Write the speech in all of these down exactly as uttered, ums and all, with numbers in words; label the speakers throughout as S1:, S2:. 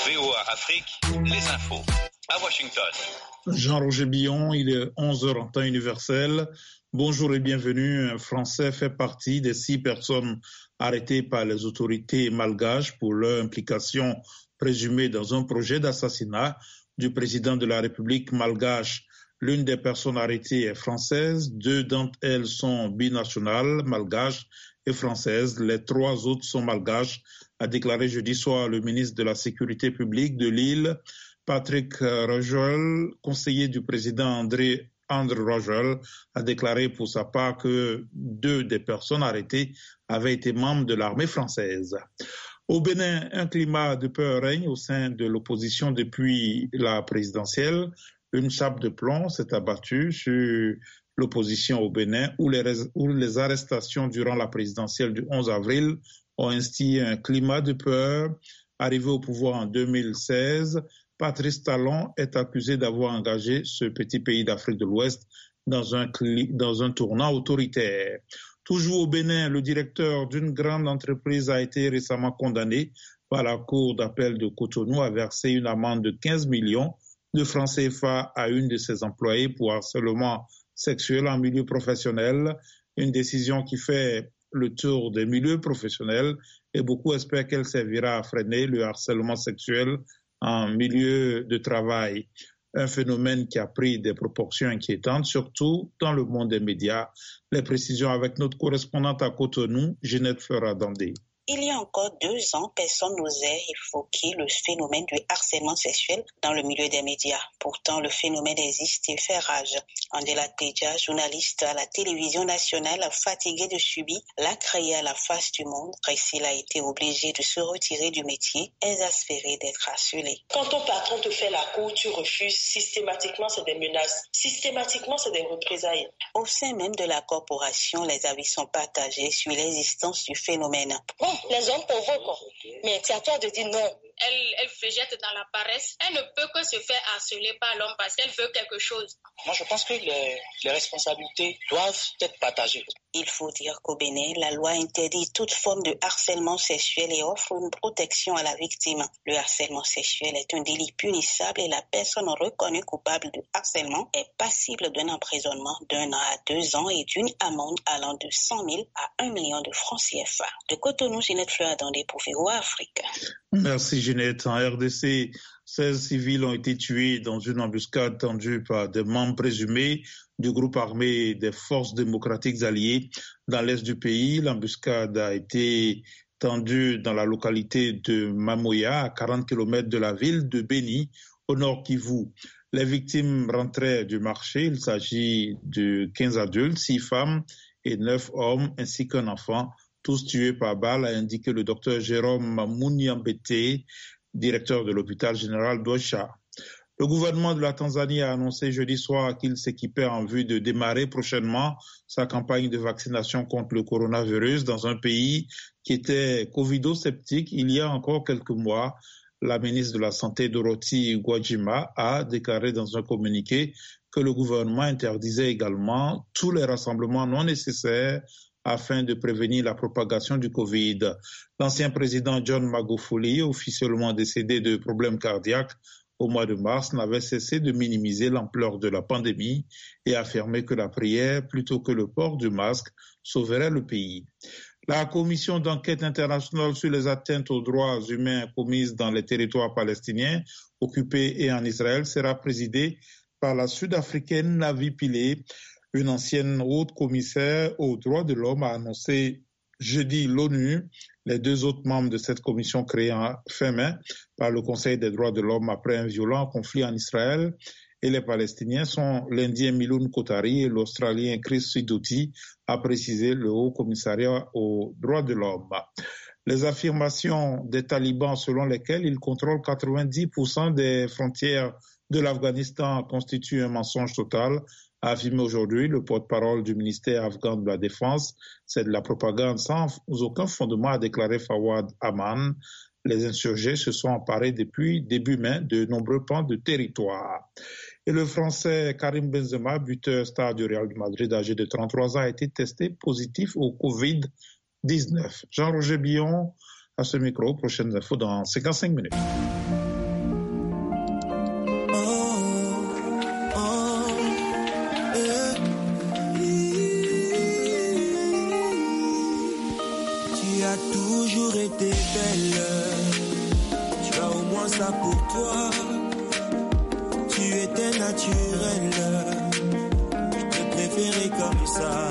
S1: V O A Afrique, les infos. À Washington.
S2: Jean-Roger Billon, il est onze heures en temps universel. Bonjour et bienvenue. Un Français fait partie des six personnes arrêtées par les autorités malgaches pour leur implication présumée dans un projet d'assassinat du président de la République malgache. L'une des personnes arrêtées est française, deux d'entre elles sont binationales, malgaches et françaises. Les trois autres sont malgaches, a déclaré jeudi soir le ministre de la Sécurité publique de l'île, Patrick Rogel, conseiller du président André André Rogel, a déclaré pour sa part que deux des personnes arrêtées avaient été membres de l'armée française. Au Bénin, un climat de peur règne au sein de l'opposition depuis la présidentielle. Une chape de plomb s'est abattue sur l'opposition au Bénin où les, où les arrestations durant la présidentielle du onze avril ont instillé un climat de peur. Arrivé au pouvoir en deux mille seize, Patrice Talon est accusé d'avoir engagé ce petit pays d'Afrique de l'Ouest dans un, dans un tournant autoritaire. Toujours au Bénin, le directeur d'une grande entreprise a été récemment condamné par la Cour d'appel de Cotonou à verser une amende de quinze millions de francs C F A à une de ses employées pour harcèlement sexuel en milieu professionnel. Une décision qui fait le tour des milieux professionnels et beaucoup espèrent qu'elle servira à freiner le harcèlement sexuel en milieu de travail. Un phénomène qui a pris des proportions inquiétantes, surtout dans le monde des médias. Les précisions avec notre correspondante à Cotonou, Ginette Fleuradandé.
S3: Il y a encore deux ans, personne n'osait évoquer le phénomène du harcèlement sexuel dans le milieu des médias. Pourtant, le phénomène existe et fait rage. Andela Teja, journaliste à la télévision nationale, fatiguée de subir la criée à la face du monde, Priscille a été obligée de se retirer du métier, exaspérée d'être harcelée.
S4: Quand ton patron te fait la cour, tu refuses, systématiquement c'est des menaces, systématiquement c'est des représailles.
S3: Au sein même de la corporation, les avis sont partagés sur l'existence du phénomène.
S4: Bon, les hommes provoquent, mais c'est à toi de dire non.
S5: Elle, elle végète dans la paresse. Elle ne peut que se faire harceler par l'homme parce qu'elle veut quelque chose.
S6: Moi, je pense que les, les responsabilités doivent être partagées.
S3: Il faut dire qu'au Bénin, la loi interdit toute forme de harcèlement sexuel et offre une protection à la victime. Le harcèlement sexuel est un délit punissable et la personne reconnue coupable de harcèlement est passible d'un emprisonnement d'un an à deux ans et d'une amende allant de cent mille à un million de francs C F A. De Cotonou, Ginette Fleuradandé pour V O A Afrique.
S2: Merci Ginette. En R D C, seize civils ont été tués dans une embuscade tendue par des membres présumés du groupe armé des forces démocratiques alliées dans l'est du pays. L'embuscade a été tendue dans la localité de Mamoya, à quarante kilomètres de la ville de Beni, au nord Kivu. Les victimes rentraient du marché. Il s'agit de quinze adultes, six femmes et neuf hommes, ainsi qu'un enfant, tous tués par balle, a indiqué le docteur Jérôme Mouniambete, directeur de l'hôpital général d'Ocha. Le gouvernement de la Tanzanie a annoncé jeudi soir qu'il s'équipait en vue de démarrer prochainement sa campagne de vaccination contre le coronavirus dans un pays qui était covido-sceptique il y a encore quelques mois. La ministre de la Santé, Dorothy Gwajima, a déclaré dans un communiqué que le gouvernement interdisait également tous les rassemblements non nécessaires afin de prévenir la propagation du Covid. L'ancien président John Magufuli, officiellement décédé de problèmes cardiaques au mois de mars, n'avait cessé de minimiser l'ampleur de la pandémie et affirmé que la prière, plutôt que le port du masque, sauverait le pays. La commission d'enquête internationale sur les atteintes aux droits humains commises dans les territoires palestiniens occupés et en Israël sera présidée par la Sud-Africaine Navi Pillay. Une ancienne haute commissaire aux droits de l'homme a annoncé jeudi l'ONU. Les deux autres membres de cette commission créée en fin mai par le Conseil des droits de l'homme après un violent conflit en Israël et les Palestiniens sont l'Indien Milun Kotari et l'Australien Chris Sidoti, a précisé le Haut Commissariat aux droits de l'homme. Les affirmations des talibans selon lesquelles ils contrôlent quatre-vingt-dix pour cent des frontières de l'Afghanistan constituent un mensonge total, a affirmé aujourd'hui le porte-parole du ministère afghan de la Défense. C'est de la propagande sans aucun fondement, a déclaré Fawad Aman. Les insurgés se sont emparés depuis début mai de nombreux pans de territoire. Et le Français Karim Benzema, buteur star du Real de Madrid, âgé de trente-trois ans, a été testé positif au covid dix-neuf. Jean-Roger Billon à ce micro. Prochaines infos dans cinquante-cinq minutes.
S7: toujours été belle. Tu as au moins ça pour toi. Tu étais naturelle. Je te préférais comme ça.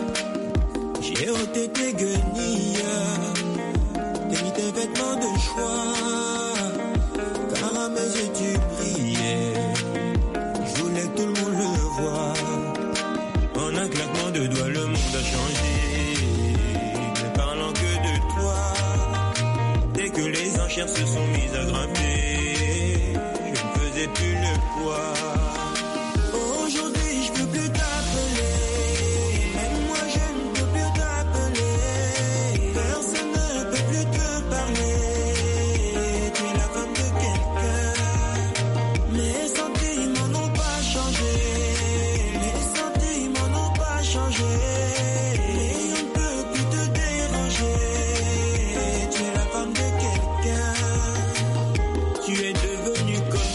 S7: J'ai ôté tes guenilles, t'as mis tes vêtements de choix. Car à mes yeux tu brillais. Je voulais que tout le monde le voie. En un claquement de doigts, le monde a changé. Ne parlant que de toi. Dès que les enchères se sont mises à grimper, je ne faisais plus le poids. Aujourd'hui, je peux plus t'appeler. Même moi, je ne peux plus t'appeler. Personne ne peut plus te parler. Tu es la femme de quelqu'un. Mes sentiments n'ont pas changé. Mes sentiments n'ont pas changé. Et on ne peut plus te déranger. Tu es la femme de quelqu'un. Tu es devenue comme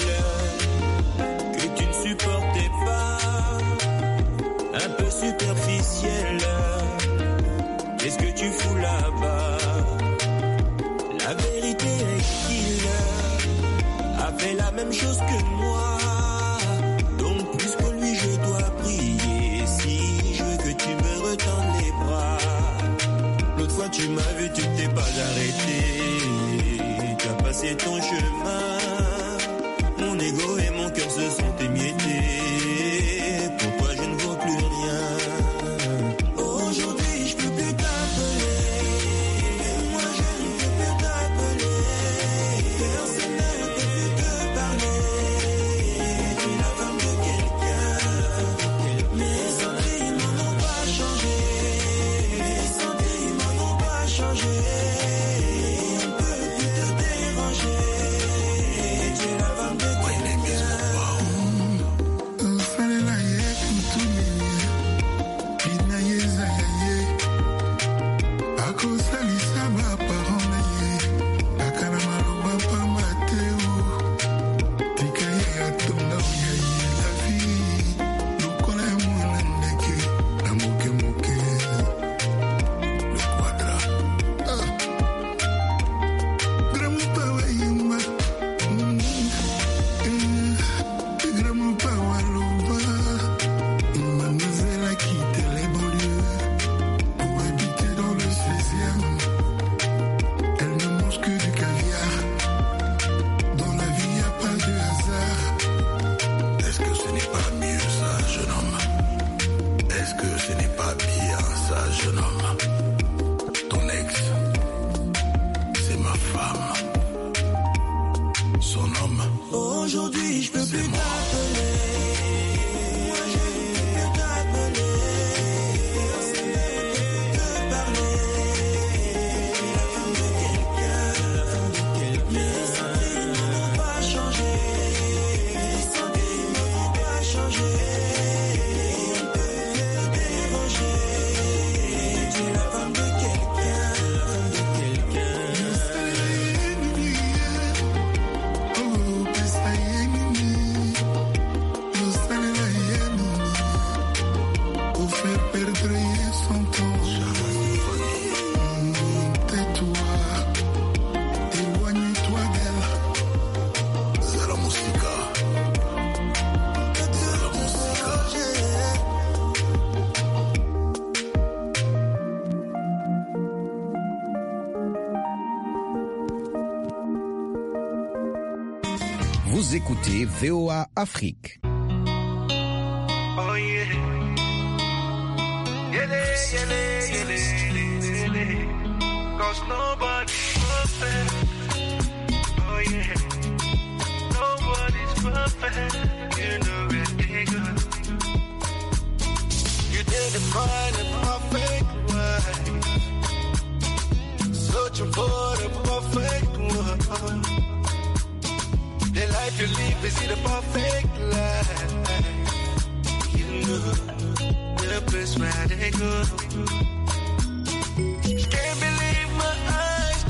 S7: celle que tu ne supportais pas. Un peu superficielle. Qu'est-ce que tu fous là-bas? La vérité est qu'il a fait la même chose que moi. Donc plus que lui je dois prier. Si je veux que tu me retends les bras. L'autre fois tu m'as vu, tu t'es pas arrêté. Tu as passé ton chemin. Mon ego et mon cœur se sont émiettés. Pour toi je ne vaux plus rien. Aujourd'hui je peux plus t'appeler. Moi je ne peux plus t'appeler. Personne ne peut plus te parler. Tu es la femme de quelqu'un. Mes sentiments n'ont pas changé. Mes sentiments n'ont pas changé. On ne peut plus te déranger. Tu es la femme de quelqu'un. Aujourd'hui, je peux plus t'appeler. Moi, je ne peux plus t'appeler. Personne ne peut plus te parler. Tu es la femme de quelqu'un. Mes sentiments n'ont pas changé. Mes sentiments n'ont pas changé. On ne peut plus te déranger. Tu es la femme de quelqu'un.
S8: Vous écoutez V O A Afrique.
S9: Oh yeah. Yele, yele, yele, yele. Cause nobody's perfect. Oh yeah. Nobody's perfect. You know it, they go. You didn't find a perfect wife. Searching for the perfect one. The life you live is the perfect life. You know the place where they go.